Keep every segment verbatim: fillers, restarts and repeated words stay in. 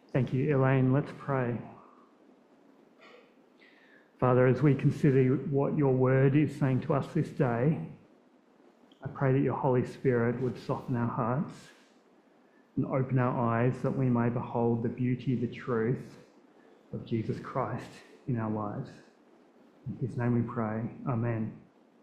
Thank you, Elaine. Let's pray. Father, as we consider what your word is saying to us this day, I pray that your Holy Spirit would soften our hearts and open our eyes that we may behold the beauty, the truth of Jesus Christ in our lives. In his name we pray. Amen.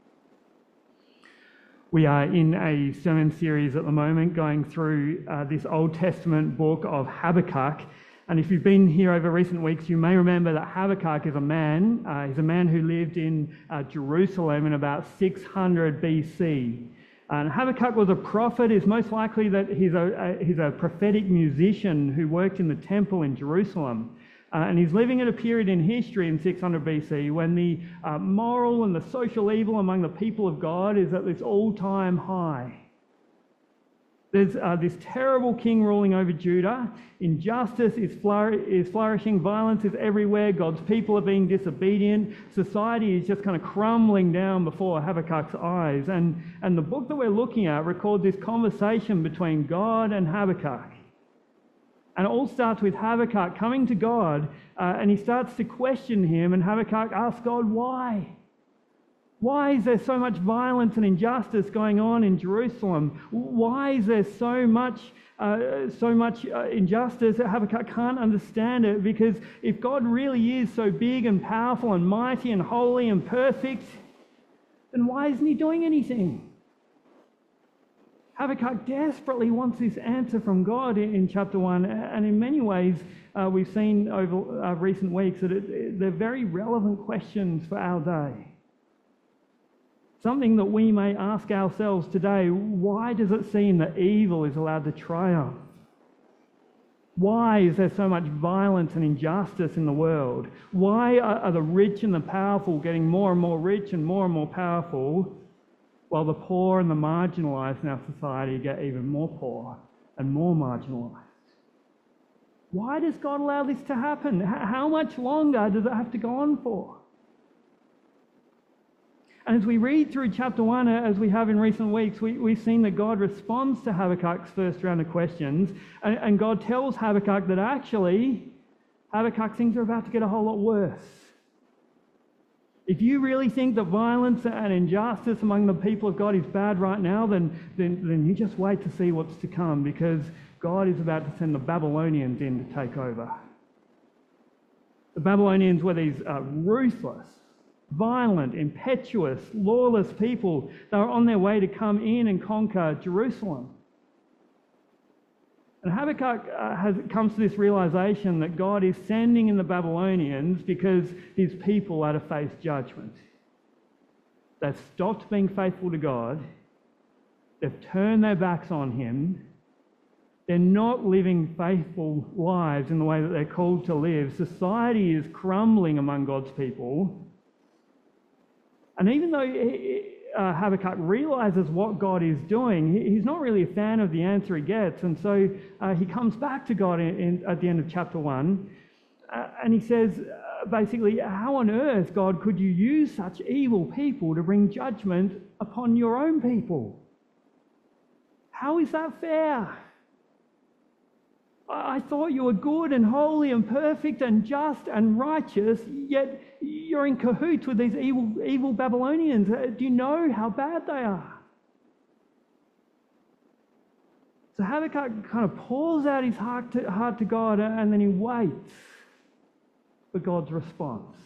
We are in a sermon series at the moment going through uh, this Old Testament book of Habakkuk. And if you've been here over recent weeks, you may remember that Habakkuk is a man. Uh, he's a man who lived in uh, Jerusalem in about six hundred B C. And Habakkuk was a prophet. It's most likely that he's a, a, he's a prophetic musician who worked in the temple in Jerusalem. Uh, and he's living at a period in history in six hundred B C when the uh, moral and the social evil among the people of God is at this all-time high. There's uh, this terrible king ruling over Judah. Injustice is, flour- is flourishing. Violence is everywhere. God's people are being disobedient. Society is just kind of crumbling down before Habakkuk's eyes. And, and the book that we're looking at records this conversation between God and Habakkuk. And it all starts with Habakkuk coming to God, uh, and he starts to question him, and Habakkuk asks God, why? Why is there so much violence and injustice going on in Jerusalem? Why is there so much uh, so much uh, injustice that Habakkuk can't understand it? Because if God really is so big and powerful and mighty and holy and perfect, then why isn't he doing anything? Habakkuk desperately wants this answer from God in, in chapter one, and in many ways uh, we've seen over uh, recent weeks that it, it, they're very relevant questions for our day. Something that we may ask ourselves today: why does it seem that evil is allowed to triumph? Why is there so much violence and injustice in the world? Why are, are the rich and the powerful getting more and more rich and more and more powerful, while the poor and the marginalised in our society get even more poor and more marginalised? Why does God allow this to happen? How much longer does it have to go on for? And as we read through chapter one, as we have in recent weeks, we, we've seen that God responds to Habakkuk's first round of questions, and, and God tells Habakkuk that actually Habakkuk, things are about to get a whole lot worse. If you really think that violence and injustice among the people of God is bad right now, then, then, then you just wait to see what's to come, because God is about to send the Babylonians in to take over. The Babylonians were these uh, ruthless, violent, impetuous, lawless people. They were on their way to come in and conquer Jerusalem. And Habakkuk uh, has, comes to this realization that God is sending in the Babylonians because his people are to face judgment. They've stopped being faithful to God. They've turned their backs on him. They're not living faithful lives in the way that they're called to live. Society is crumbling among God's people. And even though uh, Habakkuk realizes what God is doing, he's not really a fan of the answer he gets. And so uh, he comes back to God in, in, at the end of chapter one, uh, and he says, uh, basically, how on earth, God, could you use such evil people to bring judgment upon your own people? How is that fair? I thought you were good and holy and perfect and just and righteous, yet you're in cahoots with these evil, evil Babylonians. Do you know how bad they are? So Habakkuk kind of pours out his heart to, heart to God, and then he waits for God's response.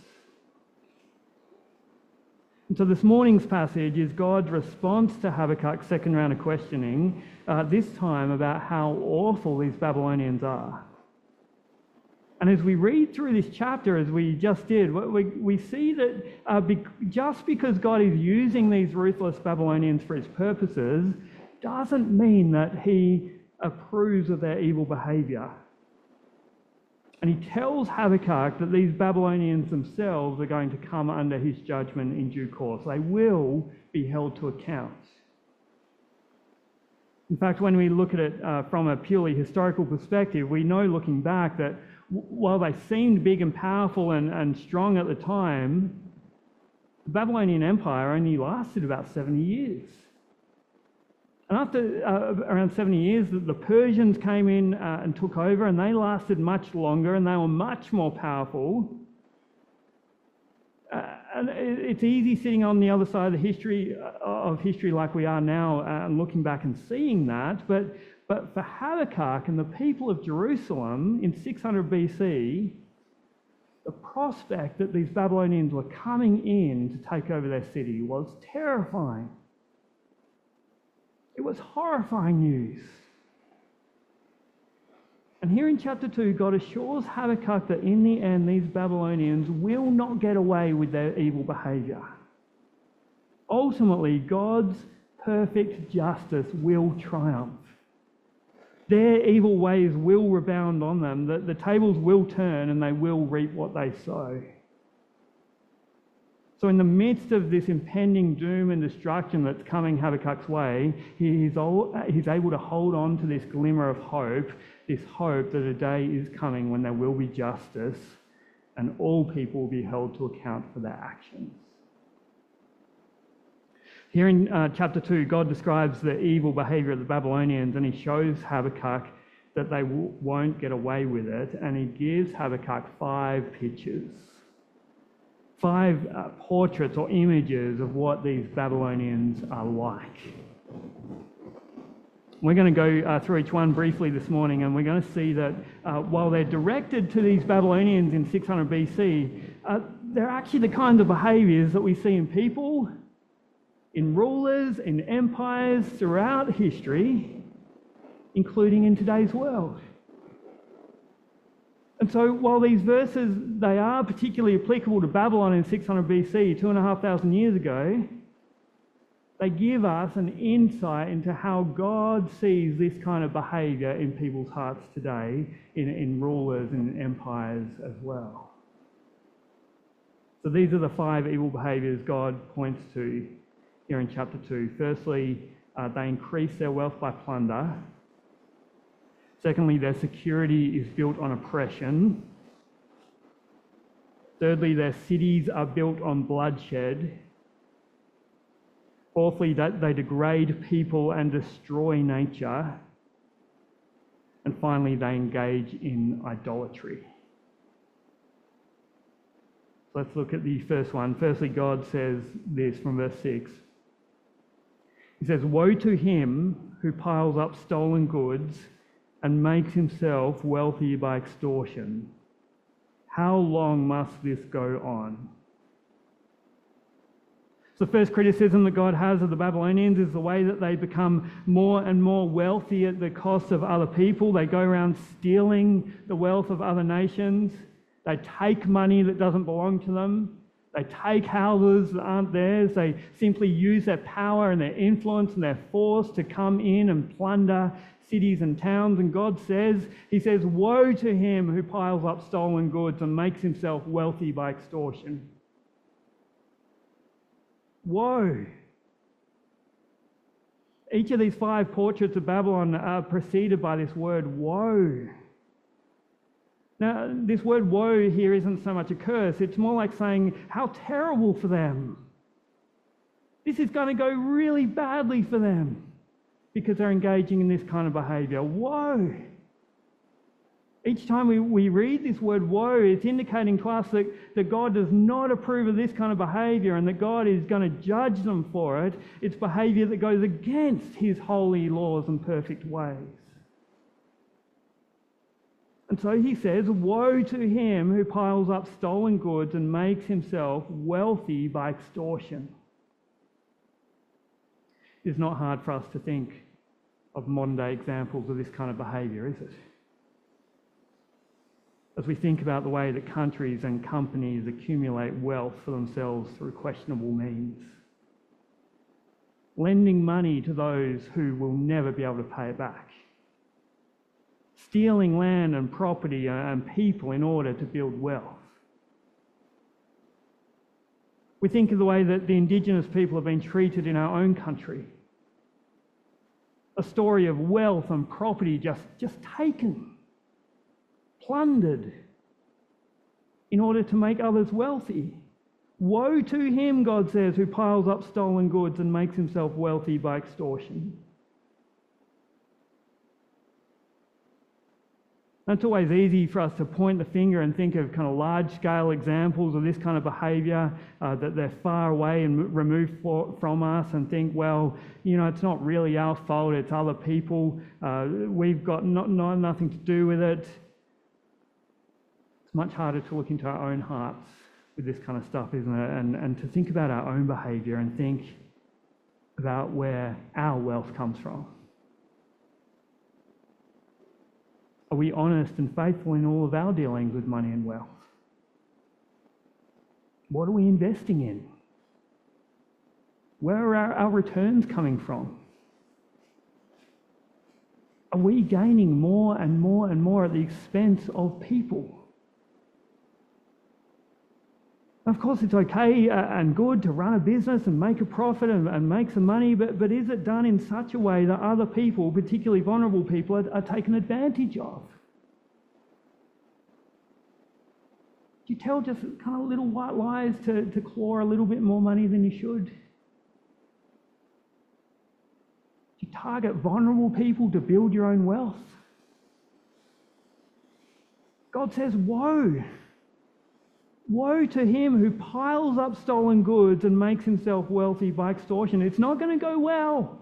And so this morning's passage is God's response to Habakkuk's second round of questioning, uh, this time about how awful these Babylonians are. And as we read through this chapter, as we just did, we, we see that uh, be, just because God is using these ruthless Babylonians for his purposes doesn't mean that he approves of their evil behaviour. And he tells Habakkuk that these Babylonians themselves are going to come under his judgment in due course. They will be held to account. In fact, when we look at it uh, from a purely historical perspective, we know looking back that w- while they seemed big and powerful and, and strong at the time, the Babylonian Empire only lasted about seventy years. And after uh, around seventy years, the, the Persians came in uh, and took over, and they lasted much longer, and they were much more powerful. Uh, and it, it's easy sitting on the other side of the history uh, of history like we are now, uh, and looking back and seeing that. But but for Habakkuk and the people of Jerusalem in six hundred B C, the prospect that these Babylonians were coming in to take over their city was terrifying. It was horrifying news. And here in chapter two, God assures Habakkuk that in the end, these Babylonians will not get away with their evil behaviour. Ultimately, God's perfect justice will triumph. Their evil ways will rebound on them. The, the tables will turn and they will reap what they sow. So in the midst of this impending doom and destruction that's coming Habakkuk's way, he's, all, he's able to hold on to this glimmer of hope, this hope that a day is coming when there will be justice and all people will be held to account for their actions. Here in uh, chapter two, God describes the evil behaviour of the Babylonians, and he shows Habakkuk that they w- won't get away with it, and he gives Habakkuk five pictures. Five uh, portraits or images of what these Babylonians are like. We're going to go uh, through each one briefly this morning, and we're going to see that uh, while they're directed to these Babylonians in six hundred B C, uh, they're actually the kinds of behaviours that we see in people, in rulers, in empires throughout history, including in today's world. And so while these verses, they are particularly applicable to Babylon in six hundred B C, two and a half thousand years ago, they give us an insight into how God sees this kind of behaviour in people's hearts today, in, in rulers and empires as well. So these are the five evil behaviours God points to here in chapter two. Firstly, uh, they increase their wealth by plunder. Secondly, their security is built on oppression. Thirdly, their cities are built on bloodshed. Fourthly, that they degrade people and destroy nature. And finally, they engage in idolatry. Let's look at the first one. Firstly, God says this from verse six. He says, "Woe to him who piles up stolen goods and makes himself wealthy by extortion. How long must this go on?" So the first criticism that God has of the Babylonians is the way that they become more and more wealthy at the cost of other people. They go around stealing the wealth of other nations. They take money that doesn't belong to them. They take houses that aren't theirs. They simply use their power and their influence and their force to come in and plunder cities and towns. And God says, he says, "Woe to him who piles up stolen goods and makes himself wealthy by extortion." Woe. Each of these five portraits of Babylon are preceded by this word woe. Now, this word woe here isn't so much a curse, it's more like saying how terrible for them. This is going to go really badly for them because they're engaging in this kind of behaviour. Woe! Each time we, we read this word woe, it's indicating to us that, that God does not approve of this kind of behaviour and that God is going to judge them for it. It's behaviour that goes against his holy laws and perfect ways. And so he says, "Woe to him who piles up stolen goods and makes himself wealthy by extortion." It's not hard for us to think of modern day examples of this kind of behaviour, is it? As we think about the way that countries and companies accumulate wealth for themselves through questionable means. Lending money to those who will never be able to pay it back. Stealing land and property and people in order to build wealth. We think of the way that the Indigenous people have been treated in our own country. A story of wealth and property just, just taken, plundered, in order to make others wealthy. Woe to him, God says, who piles up stolen goods and makes himself wealthy by extortion. It's always easy for us to point the finger and think of kind of large-scale examples of this kind of behaviour, uh, that they're far away and removed for, from us, and think, well, you know, it's not really our fault, it's other people, uh, we've got not, not, nothing to do with it. It's much harder to look into our own hearts with this kind of stuff, isn't it? And, and to think about our own behaviour and think about where our wealth comes from. Are we honest and faithful in all of our dealings with money and wealth? What are we investing in? Where are our, our returns coming from? Are we gaining more and more and more at the expense of people? Of course, it's okay and good to run a business and make a profit and, and make some money, but, but is it done in such a way that other people, particularly vulnerable people, are, are taken advantage of? Do you tell just kind of little white lies to, to claw a little bit more money than you should? Do you target vulnerable people to build your own wealth? God says, woe! Woe to him who piles up stolen goods and makes himself wealthy by extortion. It's not going to go well.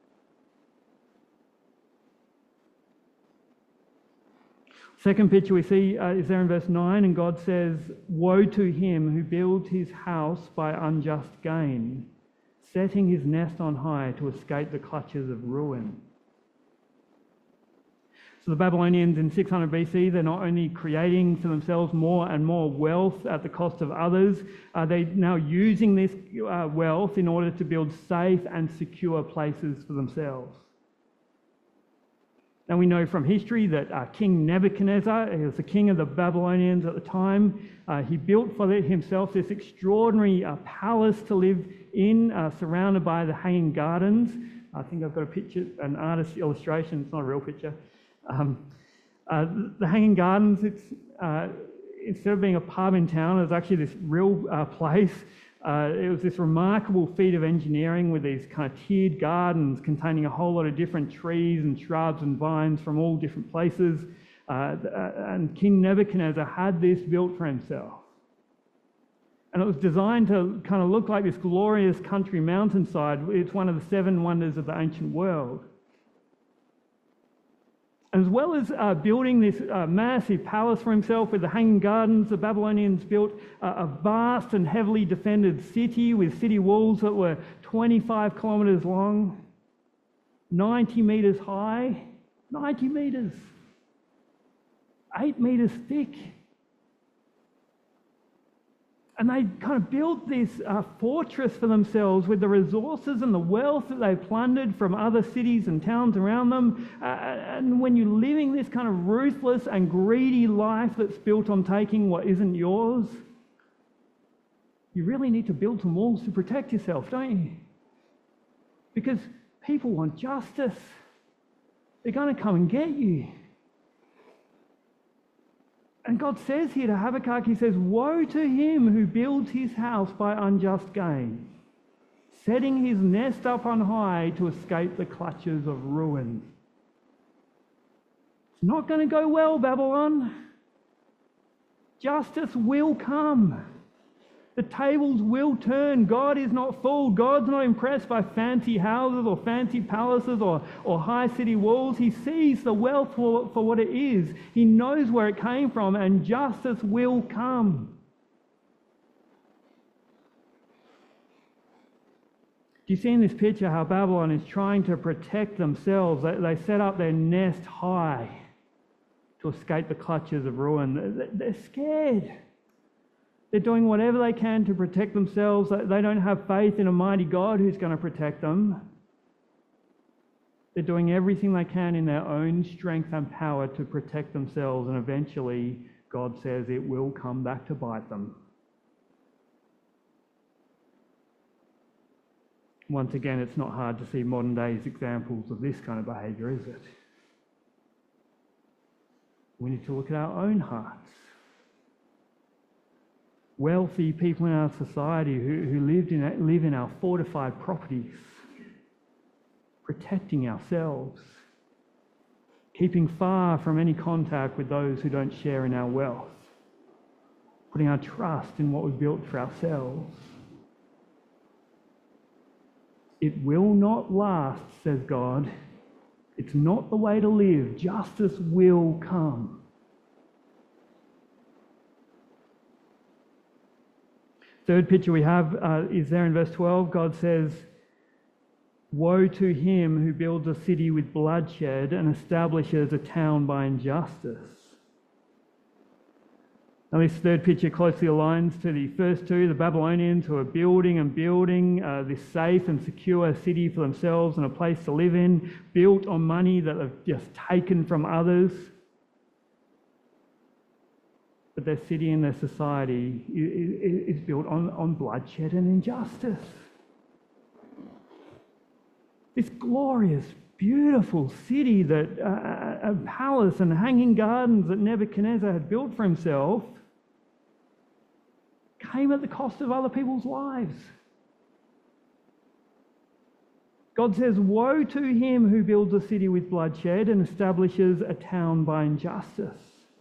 Second picture we see uh, is there in verse nine, and God says, woe to him who builds his house by unjust gain, setting his nest on high to escape the clutches of ruin. So the Babylonians in six hundred B C, they're not only creating for themselves more and more wealth at the cost of others, uh, they're now using this uh, wealth in order to build safe and secure places for themselves. Now we know from history that uh, King Nebuchadnezzar, he was the king of the Babylonians at the time, uh, he built for himself this extraordinary uh, palace to live in, uh, surrounded by the Hanging Gardens. I think I've got a picture, an artist's illustration, it's not a real picture. Um, uh, the Hanging Gardens, it's, uh, instead of being a pub in town, it was actually this real uh, place. Uh, it was this remarkable feat of engineering with these kind of tiered gardens containing a whole lot of different trees and shrubs and vines from all different places. Uh, and King Nebuchadnezzar had this built for himself. And it was designed to kind of look like this glorious country mountainside. It's one of the seven wonders of the ancient world. As well as uh, building this uh, massive palace for himself with the Hanging Gardens, the Babylonians built uh, a vast and heavily defended city with city walls that were twenty-five kilometres long, ninety metres high, ninety metres, eight metres thick. And they kind of built this uh, fortress for themselves with the resources and the wealth that they plundered from other cities and towns around them. Uh, and when you're living this kind of ruthless and greedy life that's built on taking what isn't yours, you really need to build some walls to protect yourself, don't you? Because people want justice. They're going to come and get you. And God says here to Habakkuk, he says, woe to him who builds his house by unjust gain, setting his nest up on high to escape the clutches of ruin. It's not going to go well, Babylon. Justice will come. The tables will turn. God is not fooled. God's not impressed by fancy houses or fancy palaces or, or high city walls. He sees the wealth for, for what it is. He knows where it came from, and justice will come. Do you see in this picture how Babylon is trying to protect themselves? They, they set up their nest high to escape the clutches of ruin. They're scared. They're doing whatever they can to protect themselves. They don't have faith in a mighty God who's going to protect them. They're doing everything they can in their own strength and power to protect themselves, and eventually God says it will come back to bite them. Once again, it's not hard to see modern day's examples of this kind of behaviour, is it? We need to look at our own hearts. Wealthy people in our society who, who lived in, live in our fortified properties, protecting ourselves. keeping far from any contact with those who don't share in our wealth, putting our trust in what we've built for ourselves. It will not last, says God. It's not the way to live. Justice will come. Third picture we have uh, is there in verse twelve. God says, "Woe to him who builds a city with bloodshed and establishes a town by injustice." Now, this third picture closely aligns to the first two, the Babylonians who are building and building uh, this safe and secure city for themselves and a place to live in, built on money that they've just taken from others. But their city and their society is built on, on bloodshed and injustice. This glorious, beautiful city, that uh, a palace and hanging gardens that Nebuchadnezzar had built for himself, came at the cost of other people's lives. God says, "Woe to him who builds a city with bloodshed and establishes a town by injustice."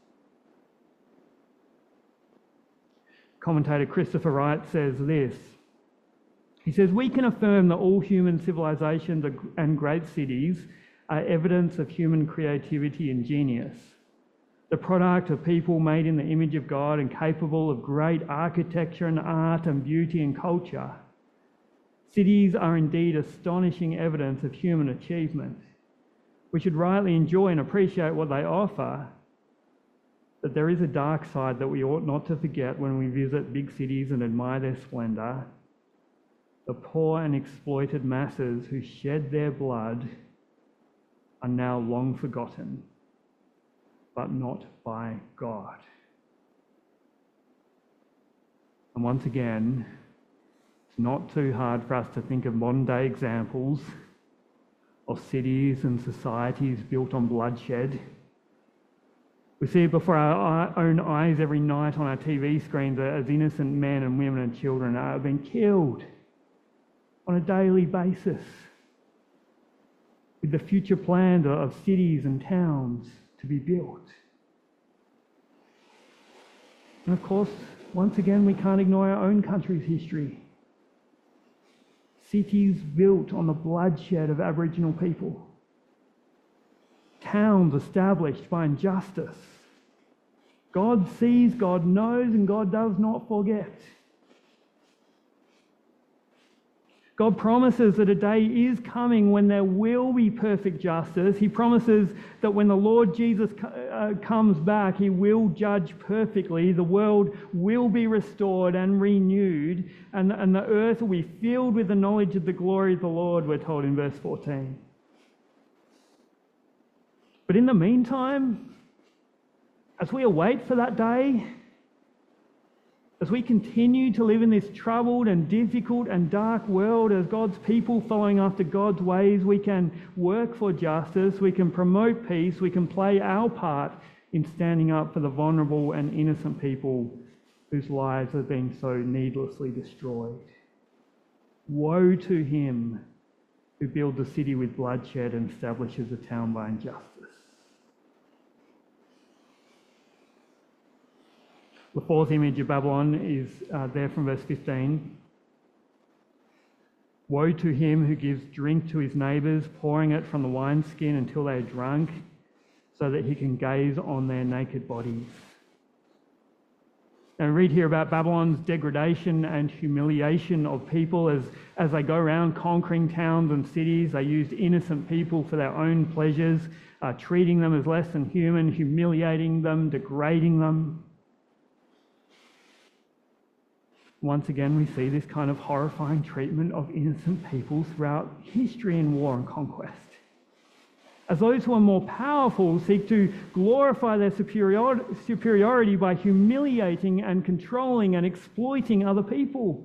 Commentator Christopher Wright says this. He says, "We can affirm that all human civilizations and great cities are evidence of human creativity and genius, the product of people made in the image of God and capable of great architecture and art and beauty and culture. Cities are indeed astonishing evidence of human achievement. We should rightly enjoy and appreciate what they offer, but there is a dark side that we ought not to forget when we visit big cities and admire their splendour. The poor and exploited masses who shed their blood are now long forgotten, but not by God." And once again, it's not too hard for us to think of modern day examples of cities and societies built on bloodshed. We see it before our own eyes every night on our T V screens as innocent men and women and children are being killed on a daily basis, with the future plans of cities and towns to be built. And of course, once again, we can't ignore our own country's history. Cities built on the bloodshed of Aboriginal people. Towns established by injustice. God sees, God knows, and God does not forget. God promises that a day is coming when there will be perfect justice. He promises that when the Lord Jesus uh, comes back, he will judge perfectly. The world will be restored and renewed, and, and the earth will be filled with the knowledge of the glory of the Lord, we're told in verse fourteen. But in the meantime, as we await for that day, as we continue to live in this troubled and difficult and dark world as God's people following after God's ways, we can work for justice, we can promote peace, we can play our part in standing up for the vulnerable and innocent people whose lives are being so needlessly destroyed. Woe to him who builds a city with bloodshed and establishes a town by injustice. The fourth image of Babylon is uh, there from verse fifteen. "Woe to him who gives drink to his neighbours, pouring it from the wineskin until they are drunk, so that he can gaze on their naked bodies." Now we read here about Babylon's degradation and humiliation of people as, as they go around conquering towns and cities. They used innocent people for their own pleasures, uh, treating them as less than human, humiliating them, degrading them. Once again, we see this kind of horrifying treatment of innocent people throughout history in war and conquest. As those who are more powerful seek to glorify their superiority by humiliating and controlling and exploiting other people.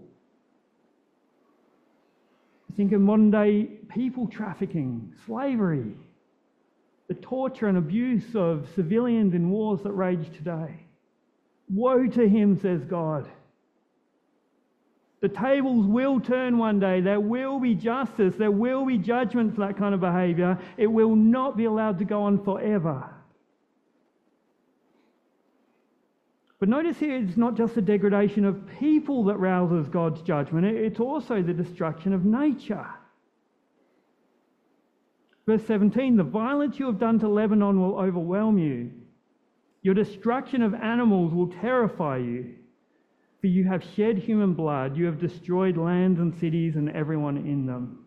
Think of modern day people trafficking, slavery, the torture and abuse of civilians in wars that rage today. Woe to him, says God. The tables will turn one day. There will be justice. There will be judgment for that kind of behaviour. It will not be allowed to go on forever. But notice here, it's not just the degradation of people that rouses God's judgment. It's also the destruction of nature. Verse seventeen, the violence you have done to Lebanon will overwhelm you. Your destruction of animals will terrify you. For you have shed human blood, you have destroyed lands and cities and everyone in them.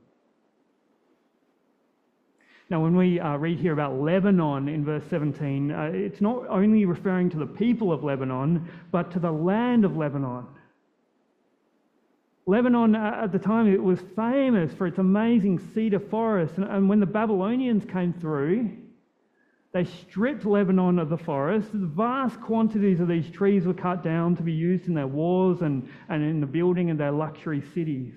Now, when we uh, read here about Lebanon in verse seventeen, uh, it's not only referring to the people of Lebanon, but to the land of Lebanon. Lebanon, uh, at the time, it was famous for its amazing cedar forest. And, and when the Babylonians came through, they stripped Lebanon of the forest. Vast quantities of these trees were cut down to be used in their wars and, and in the building of their luxury cities.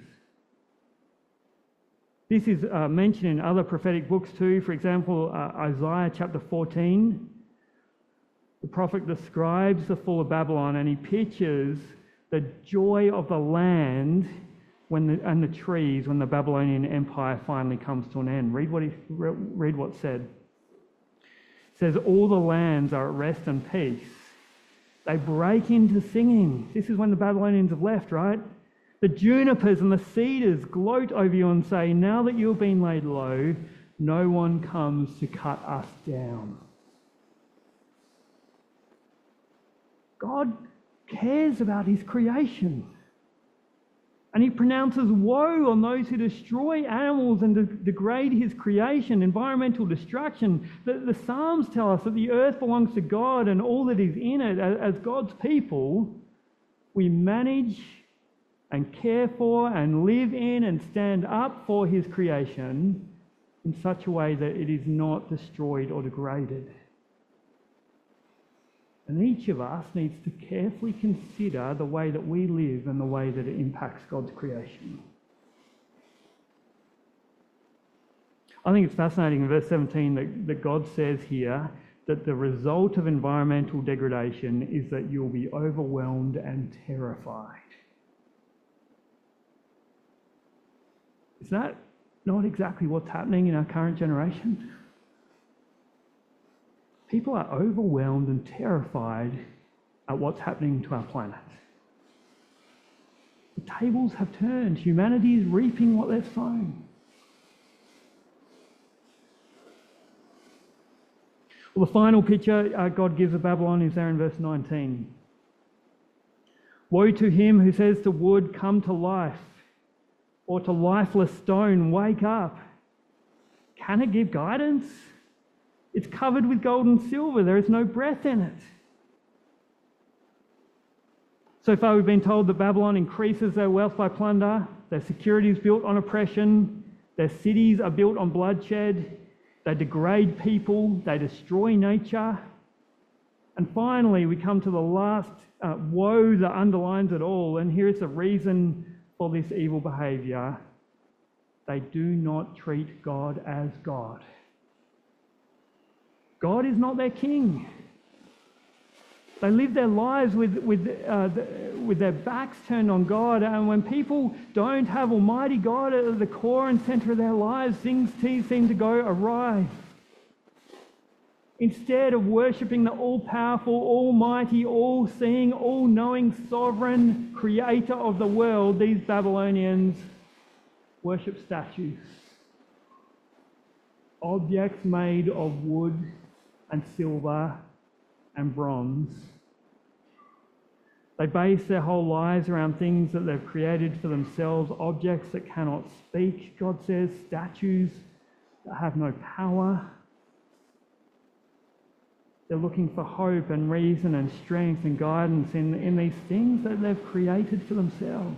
This is uh, mentioned in other prophetic books too. For example, uh, Isaiah chapter fourteen. The prophet describes the fall of Babylon and he pictures the joy of the land when the, and the trees when the Babylonian Empire finally comes to an end. Read what he, read what's said. It says, all the lands are at rest and peace. They break into singing. This is when the Babylonians have left, right? The junipers and the cedars gloat over you and say, now that you have been laid low, no one comes to cut us down. God cares about his creation. And he pronounces woe on those who destroy animals and de- degrade his creation, environmental destruction. The, the Psalms tell us that the earth belongs to God and all that is in it. As, as God's people, we manage and care for and live in and stand up for his creation in such a way that it is not destroyed or degraded. And each of us needs to carefully consider the way that we live and the way that it impacts God's creation. I think it's fascinating in verse seventeen that, that God says here that the result of environmental degradation is that you'll be overwhelmed and terrified. Is that not exactly what's happening in our current generation? People are overwhelmed and terrified at what's happening to our planet. The tables have turned. Humanity is reaping what they've sown. Well, the final picture uh, God gives of Babylon is there in verse nineteen. Woe to him who says to wood, come to life, or to lifeless stone, wake up. Can it give guidance? It's covered with gold and silver. There is no breath in it. So far we've been told that Babylon increases their wealth by plunder, their security is built on oppression, their cities are built on bloodshed, they degrade people, they destroy nature. And finally we come to the last uh, woe that underlines it all, and here is the reason for this evil behaviour. They do not treat God as God. God is not their king. They live their lives with, with, uh, the, with their backs turned on God, and when people don't have Almighty God at the core and centre of their lives, things seem to go awry. Instead of worshipping the all-powerful, almighty, all-seeing, all-knowing, sovereign creator of the world, these Babylonians worship statues. Objects made of wood and silver and bronze. They base their whole lives around things that they've created for themselves, objects that cannot speak, God says, statues that have no power. They're looking for hope and reason and strength and guidance in, in these things that they've created for themselves.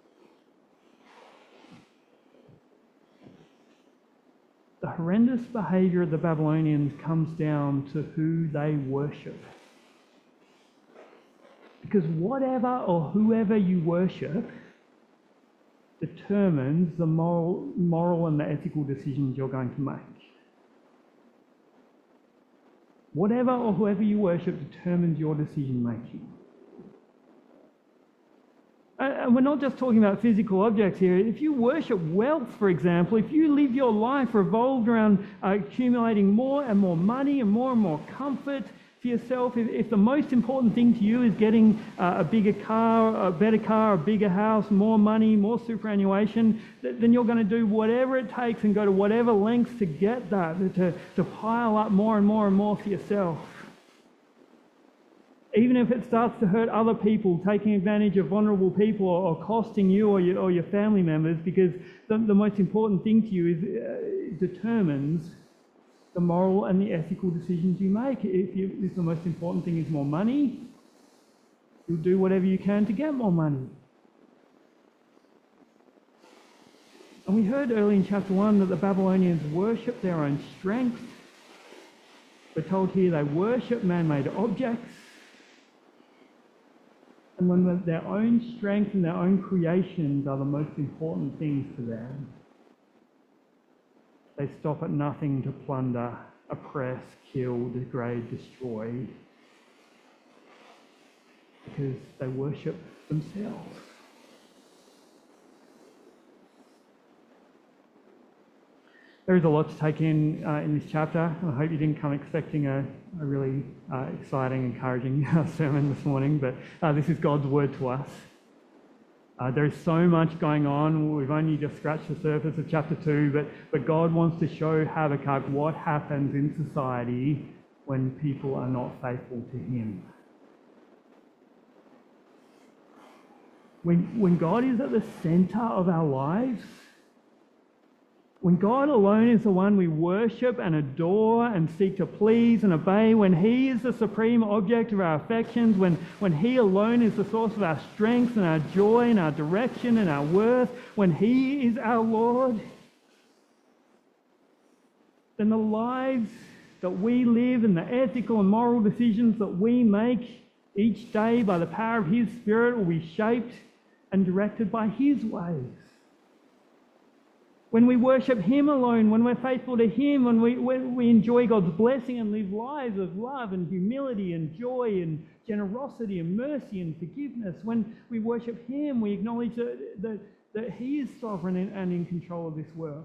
The horrendous behaviour of the Babylonians comes down to who they worship. Because whatever or whoever you worship determines the moral, moral and the ethical decisions you're going to make. Whatever or whoever you worship determines your decision making. And we're not just talking about physical objects here. If you worship wealth, for example, if you live your life revolved around uh, accumulating more and more money and more and more comfort for yourself, if, if the most important thing to you is getting uh, a bigger car, a better car, a bigger house, more money, more superannuation, th- then you're going to do whatever it takes and go to whatever lengths to get that, to, to pile up more and more and more for yourself. Even if it starts to hurt other people, taking advantage of vulnerable people, or, or costing you or your, or your family members, because the, the most important thing to you is uh, determines the moral and the ethical decisions you make. If, you, if the most important thing is more money, you'll do whatever you can to get more money. And we heard early in chapter one that the Babylonians worshipped their own strength. We're told here they worship man-made objects. And when their own strength and their own creations are the most important things to them, they stop at nothing to plunder, oppress, kill, degrade, destroy, because they worship themselves. There is a lot to take in uh, in this chapter, and I hope you didn't come expecting a, a really uh, exciting, encouraging sermon this morning, but uh, this is God's word to us. Uh, there is so much going on. We've only just scratched the surface of chapter two, but, but God wants to show Habakkuk what happens in society when people are not faithful to him. When, when God is at the centre of our lives, when God alone is the one we worship and adore and seek to please and obey, when he is the supreme object of our affections, when, when he alone is the source of our strength and our joy and our direction and our worth, when he is our Lord, then the lives that we live and the ethical and moral decisions that we make each day by the power of his Spirit will be shaped and directed by his ways. When we worship him alone, when we're faithful to him, when we, when we enjoy God's blessing and live lives of love and humility and joy and generosity and mercy and forgiveness, when we worship him, we acknowledge that, that, that he is sovereign and, and in control of this world.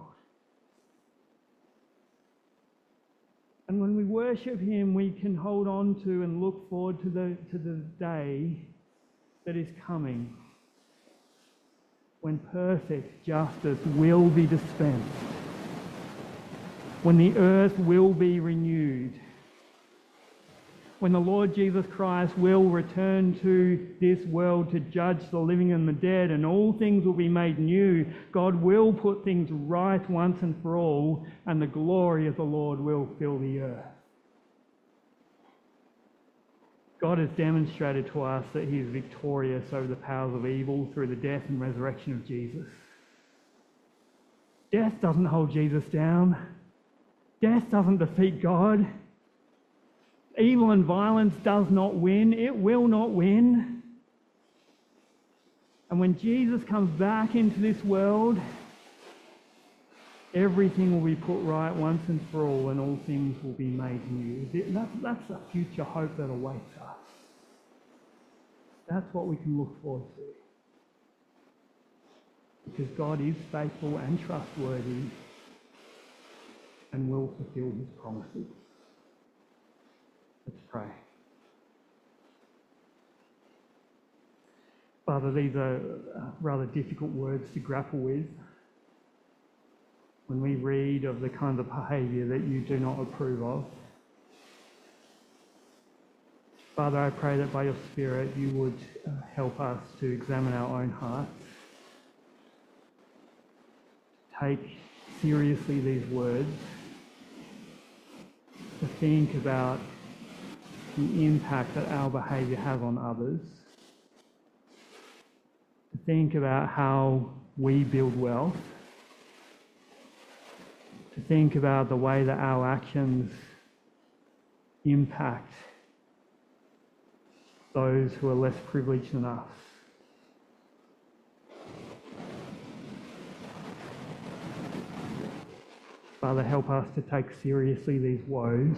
And when we worship him, we can hold on to and look forward to the, to the day that is coming, when perfect justice will be dispensed, when the earth will be renewed, when the Lord Jesus Christ will return to this world to judge the living and the dead, and all things will be made new. God will put things right once and for all, and the glory of the Lord will fill the earth. God has demonstrated to us that he is victorious over the powers of evil through the death and resurrection of Jesus. Death doesn't hold Jesus down. Death doesn't defeat God. Evil and violence does not win. It will not win. And when Jesus comes back into this world, everything will be put right once and for all, and all things will be made new. That's, that's the future hope that awaits us. That's what we can look forward to. Because God is faithful and trustworthy and will fulfill his promises. Let's pray. Father, these are rather difficult words to grapple with when we read of the kind of behaviour that you do not approve of. Father, I pray that by your Spirit you would uh, help us to examine our own hearts, take seriously these words, to think about the impact that our behaviour has on others, to think about how we build wealth, to think about the way that our actions impact those who are less privileged than us. Father, help us to take seriously these woes.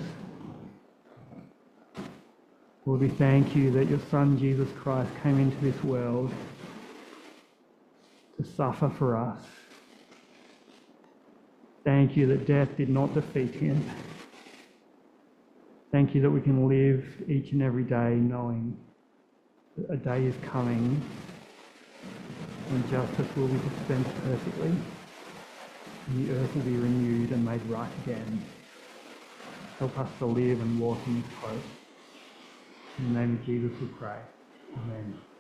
Lord, we thank you that your Son, Jesus Christ, came into this world suffer for us. Thank you that death did not defeat him. Thank you that we can live each and every day knowing that a day is coming when justice will be dispensed perfectly and the earth will be renewed and made right again. Help us to live and walk in this hope. In the name of Jesus we pray. Amen.